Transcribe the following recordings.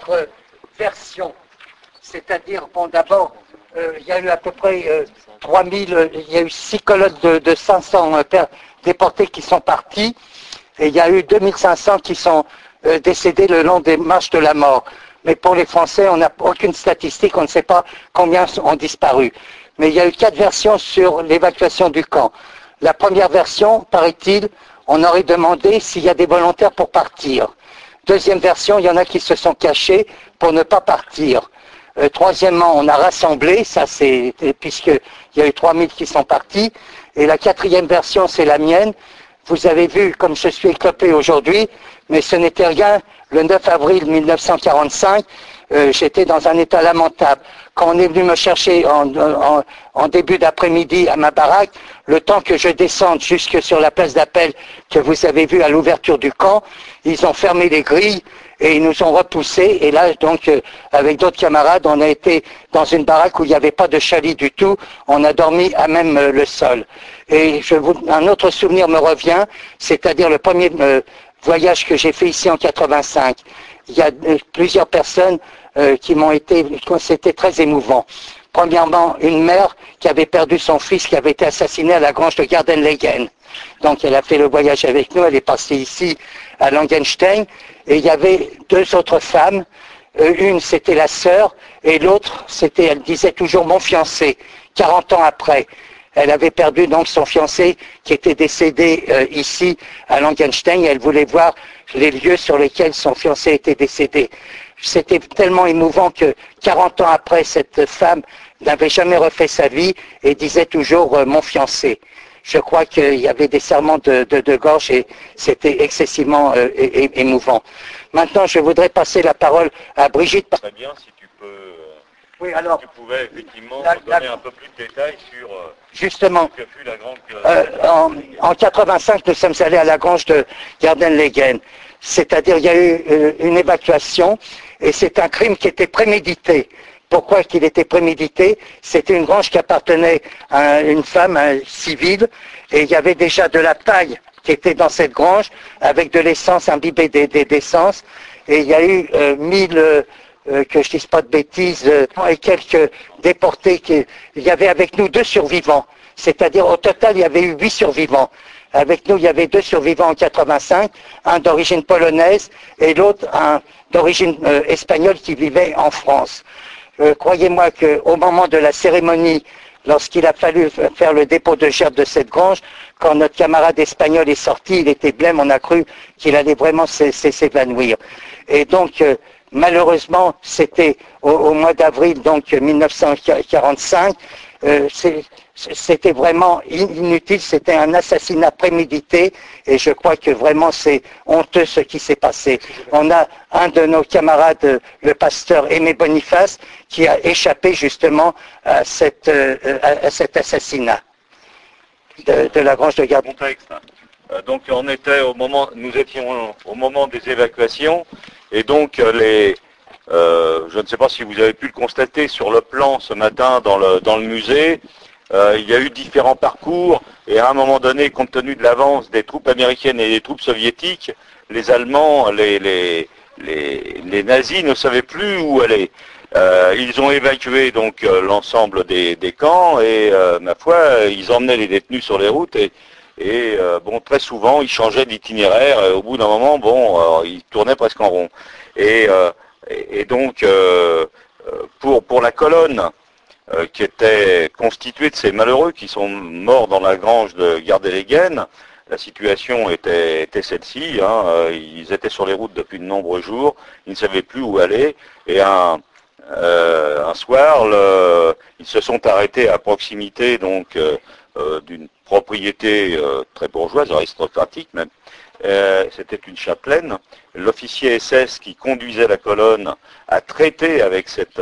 4 versions. C'est-à-dire, bon, d'abord, il y a eu à peu près 3000, il y a eu 6 colonnes de 500 déportés qui sont partis, et il y a eu 2500 qui sont décédés le long des marches de la mort. Mais pour les Français, on n'a aucune statistique, on ne sait pas combien ont disparu. Mais il y a eu 4 versions sur l'évacuation du camp. La première version, paraît-il, on aurait demandé s'il y a des volontaires pour partir. Deuxième version, il y en a qui se sont cachés pour ne pas partir. Troisièmement, on a rassemblé, ça c'est puisqu'il y a eu 3000 qui sont partis. Et la quatrième version, c'est la mienne. Vous avez vu comme je suis éclopé aujourd'hui, mais ce n'était rien. Le 9 avril 1945, j'étais dans un état lamentable. Quand on est venu me chercher en début d'après-midi à ma baraque, le temps que je descende jusque sur la place d'appel que vous avez vue à l'ouverture du camp, ils ont fermé les grilles et ils nous ont repoussés. Et là, donc, avec d'autres camarades, on a été dans une baraque où il n'y avait pas de chalit du tout. On a dormi à même le sol. Et un autre souvenir me revient, c'est-à-dire le premier voyage que j'ai fait ici en 85. Il y a plusieurs personnes qui m'ont été, c'était très émouvant. Premièrement, une mère qui avait perdu son fils qui avait été assassiné à la grange de Gardenlegen. Donc elle a fait le voyage avec nous, elle est passée ici à Langenstein, et il y avait 2 autres femmes. Une c'était la sœur, et l'autre c'était, elle disait toujours mon fiancé, 40 ans après. Elle avait perdu donc son fiancé qui était décédé ici à Langenstein, et elle voulait voir les lieux sur lesquels son fiancé était décédé. C'était tellement émouvant que 40 ans après, cette femme n'avait jamais refait sa vie et disait toujours mon fiancé. Je crois qu'il y avait des serrements de gorge et c'était excessivement émouvant. Maintenant, je voudrais passer la parole à Brigitte. Très bien, si tu peux. Oui, alors, tu pouvais effectivement donner un peu plus de détails sur justement, ce que fut la grande. en 85, nous sommes allés à la grange de Gardenlegen. C'est-à-dire, il y a eu une évacuation et c'est un crime qui était prémédité. Pourquoi qu'il était prémédité? C'était une grange qui appartenait à une femme, un civil, et il y avait déjà de la paille qui était dans cette grange avec de l'essence imbibée d'essence. Et il y a eu 1000, que je dise pas de bêtises, et quelques déportés. Il y avait avec nous 2 survivants. C'est-à-dire, au total, il y avait eu 8 survivants. Avec nous, il y avait 2 survivants en 85, un d'origine polonaise et l'autre d'origine espagnole qui vivait en France. Croyez-moi qu'au moment de la cérémonie, lorsqu'il a fallu faire le dépôt de gerbes de cette grange, quand notre camarade espagnol est sorti, il était blême, on a cru qu'il allait vraiment s'évanouir. Et donc, malheureusement, c'était au mois d'avril donc 1945, c'était vraiment inutile, c'était un assassinat prémédité et je crois que vraiment c'est honteux ce qui s'est passé. On a un de nos camarades, le pasteur Aimé Boniface, qui a échappé justement à cet assassinat de la grange de Garde. Contexte. Donc on était nous étions au moment des évacuations et donc je ne sais pas si vous avez pu le constater sur le plan ce matin dans le musée. Il y a eu différents parcours et à un moment donné, compte tenu de l'avance des troupes américaines et des troupes soviétiques, les Allemands, les nazis ne savaient plus où aller. Ils ont évacué donc l'ensemble des camps et ma foi, ils emmenaient les détenus sur les routes et bon, très souvent ils changeaient d'itinéraire et au bout d'un moment, bon, ils tournaient presque en rond. Et donc pour la colonne qui était constituée de ces malheureux qui sont morts dans la grange de Gardelegen, la situation était celle-ci, hein, ils étaient sur les routes depuis de nombreux jours, ils ne savaient plus où aller, et un soir, ils se sont arrêtés à proximité donc d'une propriété très bourgeoise, aristocratique même. C'était une chapelaine. L'officier SS qui conduisait la colonne a traité avec cette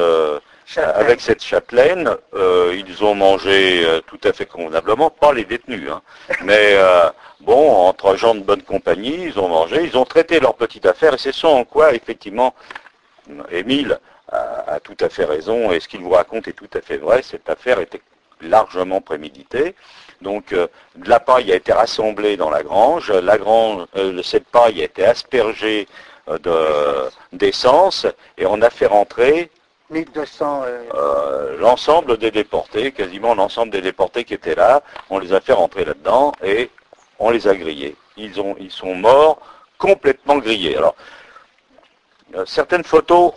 chapelaine. Ils ont mangé tout à fait convenablement, pas les détenus, hein, mais bon, entre gens de bonne compagnie, ils ont mangé, ils ont traité leur petite affaire, et c'est ce en quoi, effectivement, Émile a tout à fait raison, et ce qu'il vous raconte est tout à fait vrai, cette affaire était largement préméditée. Donc de la paille a été rassemblée dans la grange, cette paille a été aspergée d'essence, et on a fait rentrer 1200... l'ensemble des déportés, quasiment l'ensemble des déportés qui étaient là, on les a fait rentrer là-dedans et on les a grillés. Ils sont morts complètement grillés. Alors, certaines photos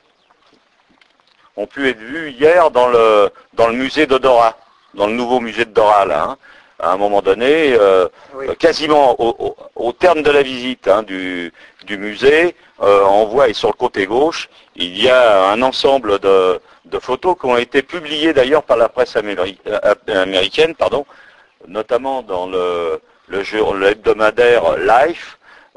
ont pu être vues hier dans le musée de Dora, dans le nouveau musée de Dora, là. Hein. À un moment donné, oui. Quasiment au terme de la visite du musée, on voit, et sur le côté gauche, il y a un ensemble de photos qui ont été publiées d'ailleurs par la presse américaine, notamment dans l'hebdomadaire Life,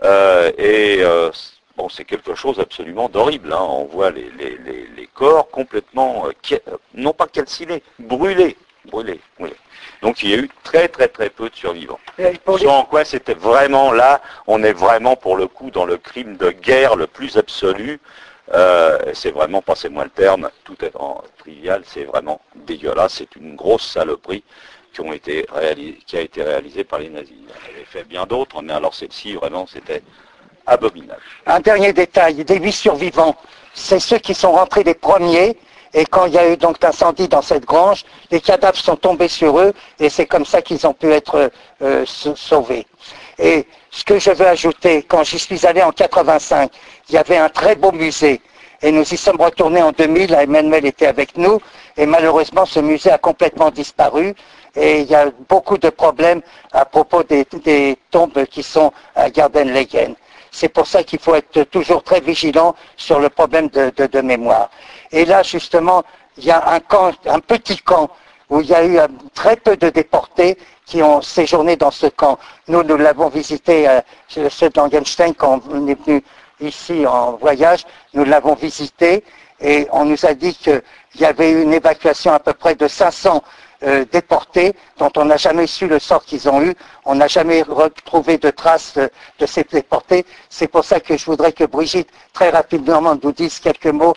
bon, c'est quelque chose absolument d'horrible. Hein. On voit les corps complètement, non pas calcinés, brûlés. Donc il y a eu très peu de survivants. En quoi c'était vraiment là, on est vraiment pour le coup dans le crime de guerre le plus absolu. C'est vraiment, passez-moi le terme, tout est trivial, c'est vraiment dégueulasse. C'est une grosse saloperie qui a été réalisée par les nazis. Il y en avait fait bien d'autres, mais alors celle-ci vraiment c'était abominable. Un dernier détail, des 8 survivants, c'est ceux qui sont rentrés les premiers. Et quand il y a eu donc l'incendie dans cette grange, les cadavres sont tombés sur eux et c'est comme ça qu'ils ont pu être sauvés. Et ce que je veux ajouter, quand j'y suis allé en 85, il y avait un très beau musée. Et nous y sommes retournés en 2000, Emmanuel était avec nous, et malheureusement ce musée a complètement disparu. Et il y a beaucoup de problèmes à propos des tombes qui sont à Garden-Legen. C'est pour ça qu'il faut être toujours très vigilant sur le problème de mémoire. Et là, justement, il y a un petit camp où il y a eu très peu de déportés qui ont séjourné dans ce camp. Nous l'avons visité, ceux d'Angenstein, quand on est venu ici en voyage, nous l'avons visité et on nous a dit qu'il y avait eu une évacuation à peu près de 500 déportés, dont on n'a jamais su le sort qu'ils ont eu. On n'a jamais retrouvé de traces de ces déportés. C'est pour ça que je voudrais que Brigitte, très rapidement, nous dise quelques mots